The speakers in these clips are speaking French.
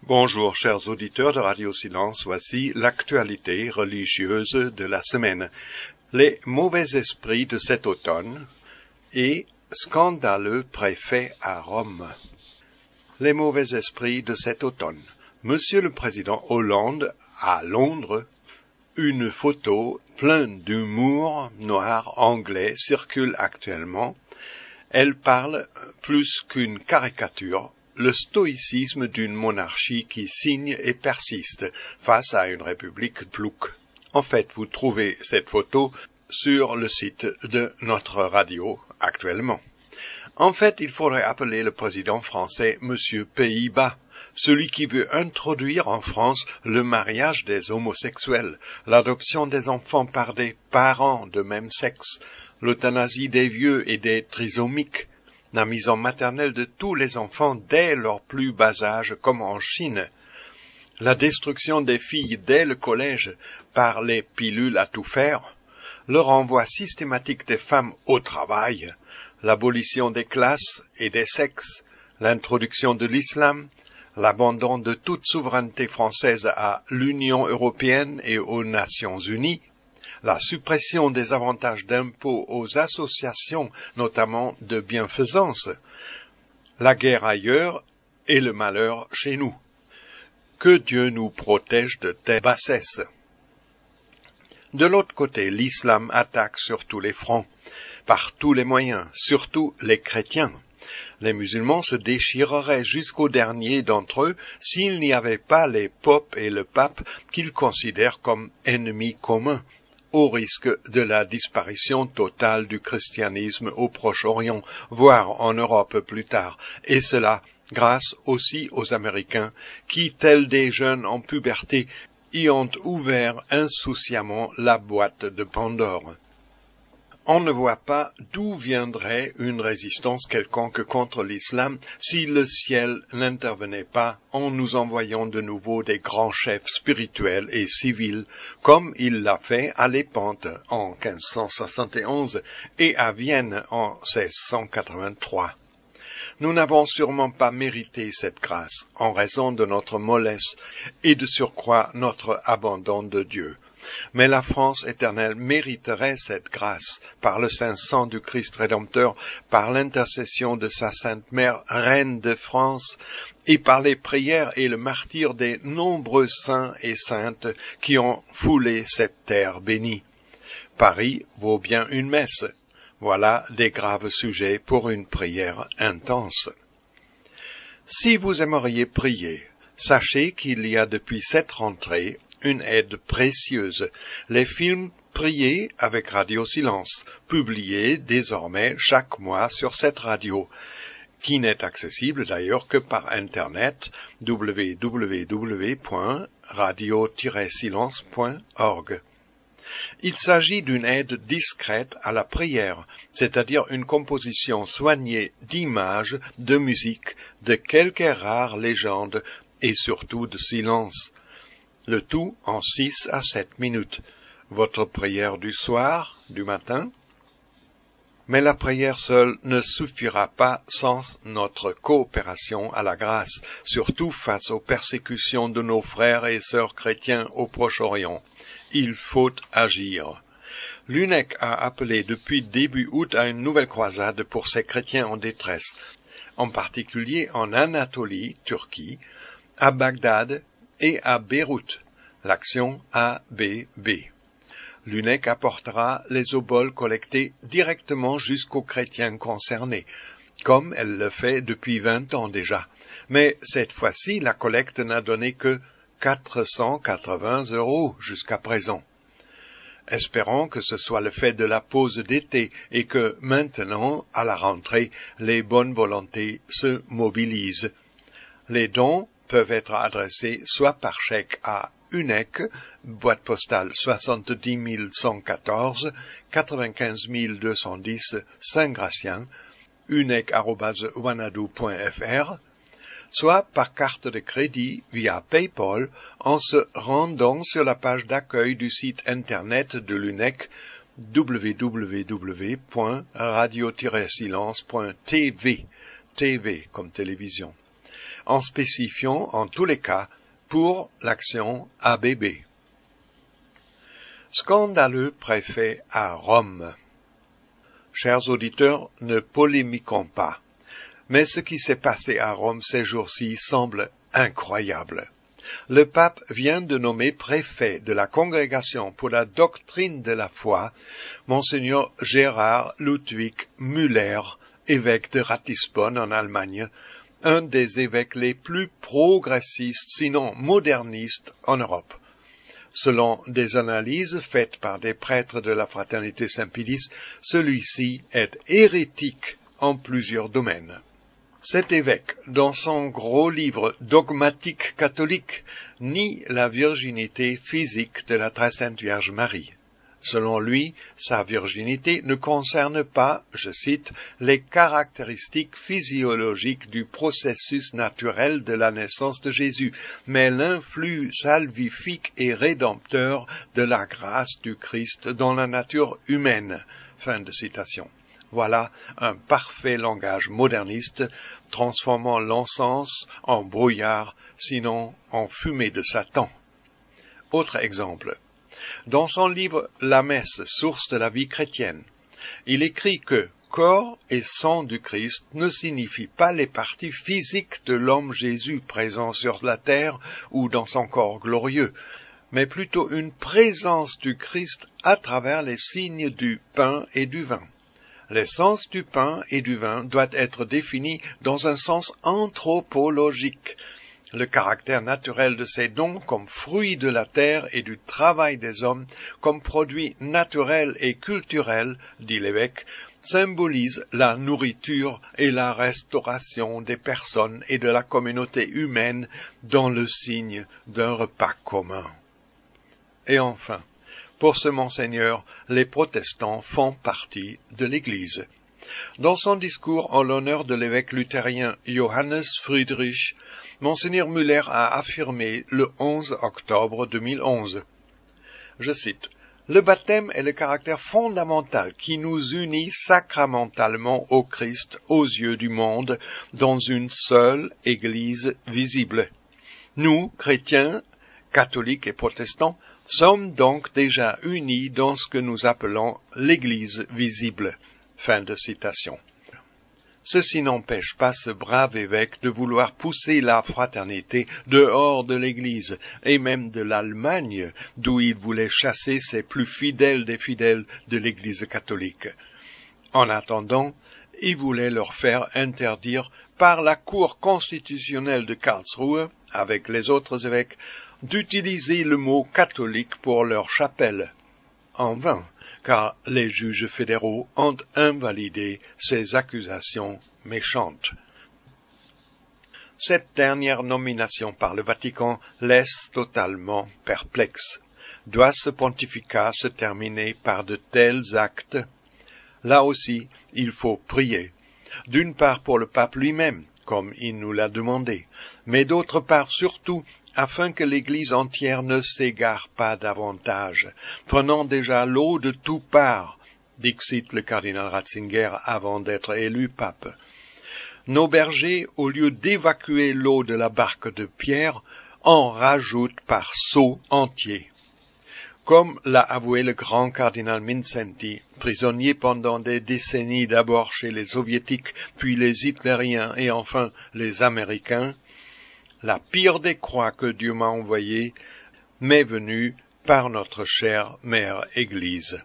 Bonjour chers auditeurs de Radio Silence, voici l'actualité religieuse de la semaine. Les mauvais esprits de cet automne et scandaleux préfet à Rome. Les mauvais esprits de cet automne. Monsieur le Président Hollande à Londres, une photo pleine d'humour noir anglais circule actuellement. Elle parle plus qu'une caricature. Le stoïcisme d'une monarchie qui signe et persiste face à une république plouc. En fait, vous trouvez cette photo sur le site de notre radio actuellement. En fait, il faudrait appeler le président français Monsieur Pays-Bas, celui qui veut introduire en France le mariage des homosexuels, l'adoption des enfants par des parents de même sexe, l'euthanasie des vieux et des trisomiques, la mise en maternelle de tous les enfants dès leur plus bas âge, comme en Chine, la destruction des filles dès le collège par les pilules à tout faire, le renvoi systématique des femmes au travail, l'abolition des classes et des sexes, l'introduction de l'islam, l'abandon de toute souveraineté française à l'Union européenne et aux Nations unies, la suppression des avantages d'impôt aux associations, notamment de bienfaisance, la guerre ailleurs et le malheur chez nous. Que Dieu nous protège de telles bassesses. De l'autre côté, l'islam attaque sur tous les fronts, par tous les moyens, surtout les chrétiens. Les musulmans se déchireraient jusqu'au dernier d'entre eux s'il n'y avait pas les popes et le pape qu'ils considèrent comme ennemis communs, au risque de la disparition totale du christianisme au Proche-Orient, voire en Europe plus tard, et cela grâce aussi aux Américains qui, tels des jeunes en puberté, y ont ouvert insouciamment la boîte de Pandore. On ne voit pas d'où viendrait une résistance quelconque contre l'islam si le ciel n'intervenait pas en nous envoyant de nouveau des grands chefs spirituels et civils, comme il l'a fait à Lépante en 1571 et à Vienne en 1683. Nous n'avons sûrement pas mérité cette grâce en raison de notre mollesse et de surcroît notre abandon de Dieu. Mais la France éternelle mériterait cette grâce par le saint sang du Christ Rédempteur, par l'intercession de sa sainte mère, reine de France, et par les prières et le martyre des nombreux saints et saintes qui ont foulé cette terre bénie. Paris vaut bien une messe. Voilà des graves sujets pour une prière intense. Si vous aimeriez prier, sachez qu'il y a depuis cette rentrée une aide précieuse, les films Prier avec Radio Silence, publiés désormais chaque mois sur cette radio, qui n'est accessible d'ailleurs que par Internet www.radio-silence.org. Il s'agit d'une aide discrète à la prière, c'est-à-dire une composition soignée d'images, de musique, de quelques rares légendes et surtout de silence. Le tout en 6 à 7 minutes. Votre prière du soir, du matin. Mais la prière seule ne suffira pas sans notre coopération à la grâce, surtout face aux persécutions de nos frères et sœurs chrétiens au Proche-Orient. Il faut agir. L'UNEC a appelé depuis début août à une nouvelle croisade pour ces chrétiens en détresse, en particulier en Anatolie, Turquie, à Bagdad et à Beyrouth, l'action ABB. L'UNEC apportera les oboles collectés directement jusqu'aux chrétiens concernés, comme elle le fait depuis 20 ans déjà. Mais cette fois-ci, la collecte n'a donné que 480 € jusqu'à présent. Espérons que ce soit le fait de la pause d'été et que maintenant, à la rentrée, les bonnes volontés se mobilisent. Les dons peuvent être adressés soit par chèque à UNEC, boîte postale 70 114, 95 210, Saint-Gratien, unec@wanadoo.fr, soit par carte de crédit via PayPal en se rendant sur la page d'accueil du site internet de l'UNEC www.radio-silence.tv, TV comme télévision. en spécifiant en tous les cas pour l'action ABB. Scandaleux préfet à Rome. Chers auditeurs, ne polémiquons pas, mais ce qui s'est passé à Rome ces jours-ci semble incroyable. Le pape vient de nommer préfet de la Congrégation pour la doctrine de la foi, Monseigneur Gerhard Ludwig Müller, évêque de Ratisbonne en Allemagne, un des évêques les plus progressistes, sinon modernistes, en Europe. Selon des analyses faites par des prêtres de la Fraternité Saint-Pilice, celui-ci est hérétique en plusieurs domaines. Cet évêque, dans son gros livre dogmatique catholique, nie la virginité physique de la très sainte Vierge Marie. Selon lui, sa virginité ne concerne pas, je cite, les caractéristiques physiologiques du processus naturel de la naissance de Jésus, mais l'influx salvifique et rédempteur de la grâce du Christ dans la nature humaine. Fin de citation. Voilà un parfait langage moderniste, transformant l'encens en brouillard, sinon en fumée de Satan. Autre exemple. Dans son livre « La messe, source de la vie chrétienne », il écrit que « corps et sang du Christ ne signifient pas les parties physiques de l'homme Jésus présent sur la terre ou dans son corps glorieux, mais plutôt une présence du Christ à travers les signes du pain et du vin. L'essence du pain et du vin doit être définie dans un sens anthropologique. Le caractère naturel de ces dons comme fruits de la terre et du travail des hommes, comme produits naturels et culturels, dit l'évêque, symbolise la nourriture et la restauration des personnes et de la communauté humaine dans le signe d'un repas commun. Et enfin, pour ce monseigneur, les protestants font partie de l'Église. Dans son discours en l'honneur de l'évêque luthérien Johannes Friedrich, Monseigneur Müller a affirmé le 11 octobre 2011, je cite, « Le baptême est le caractère fondamental qui nous unit sacramentalement au Christ aux yeux du monde dans une seule Église visible. Nous, chrétiens, catholiques et protestants, sommes donc déjà unis dans ce que nous appelons l'Église visible. » Fin de citation. Ceci n'empêche pas ce brave évêque de vouloir pousser la fraternité dehors de l'Église, et même de l'Allemagne, d'où il voulait chasser ses plus fidèles des fidèles de l'Église catholique. En attendant, il voulait leur faire interdire par la Cour constitutionnelle de Karlsruhe, avec les autres évêques, d'utiliser le mot catholique pour leur chapelle. En vain, car les juges fédéraux ont invalidé ces accusations méchantes. Cette dernière nomination par le Vatican laisse totalement perplexe. Doit ce pontificat se terminer par de tels actes? Là aussi, il faut prier. D'une part pour le pape lui-même, comme il nous l'a demandé, mais d'autre part surtout afin que l'Église entière ne s'égare pas davantage, prenant déjà l'eau de tout part, dixit le cardinal Ratzinger avant d'être élu pape. Nos bergers, au lieu d'évacuer l'eau de la barque de Pierre, en rajoutent par seaux entiers. Comme l'a avoué le grand cardinal Mindszenty, prisonnier pendant des décennies d'abord chez les soviétiques, puis les hitlériens et enfin les américains, la pire des croix que Dieu m'a envoyée m'est venue par notre chère mère Église.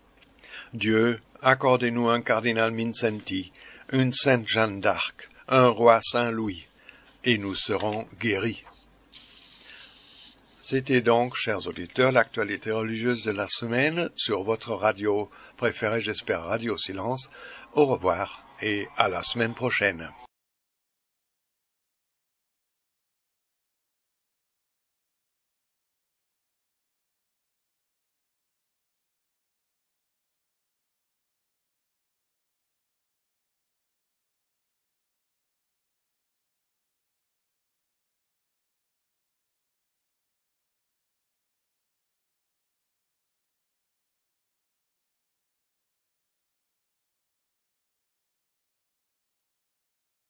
Dieu, accordez-nous un cardinal Mindszenty, une sainte Jeanne d'Arc, un roi Saint-Louis, et nous serons guéris. C'était donc, chers auditeurs, l'actualité religieuse de la semaine sur votre radio préférée, j'espère Radio Silence. Au revoir et à la semaine prochaine.